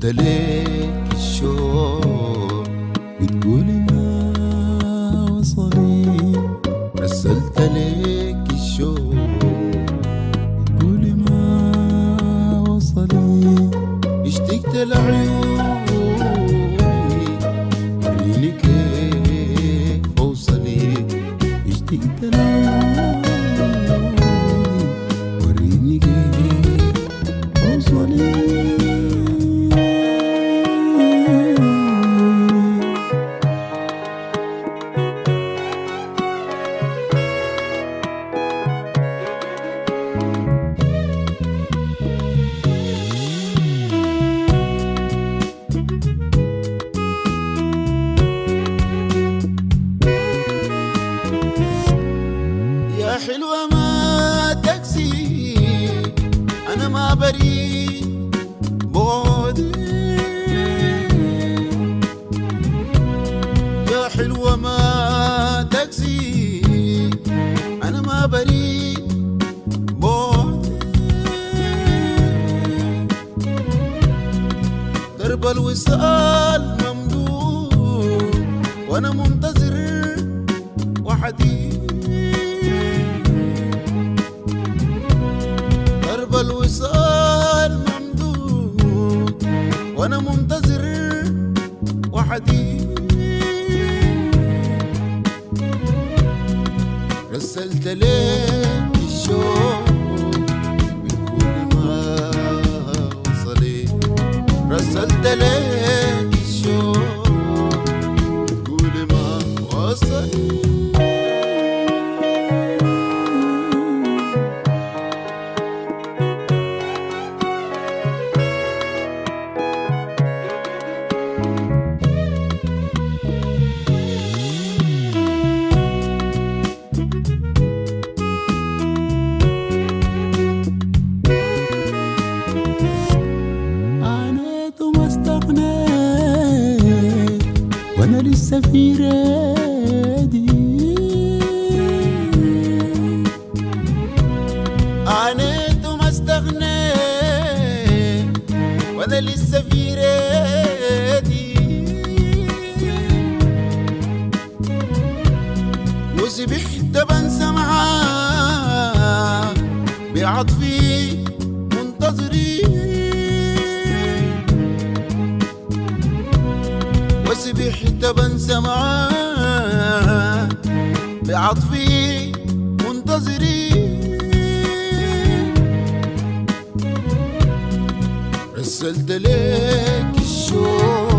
رسلت ليك الشوق بتقولي ما وصلي، رسلت ليك الشوق بتقولي ما وصلي، اشتقت لعيوني وريني كيف اوصلي، اشتقت لعيوني وريني كيف اوصلي. يا حلوة ما تكسي أنا ما بريء بعدي، يا حلوة ما تكسي أنا ما بريء بعدي، درب الوصال ممدود وأنا منتظر وحدي، درب الوصال ممدود وانا منتظر وحدي، رسلت ليك الشوق بتقولي ما وصلي، رسلت ليك الشوق بتقولي ما وصلي. وانا لسه في رادي، عانيت وما استغنيت وانا لسه في رادي، وسبحت بنسى معاك بعطفي منتظري، وسبحت بنسى معاه بعطفي منتظري، رسلت ليك الشوق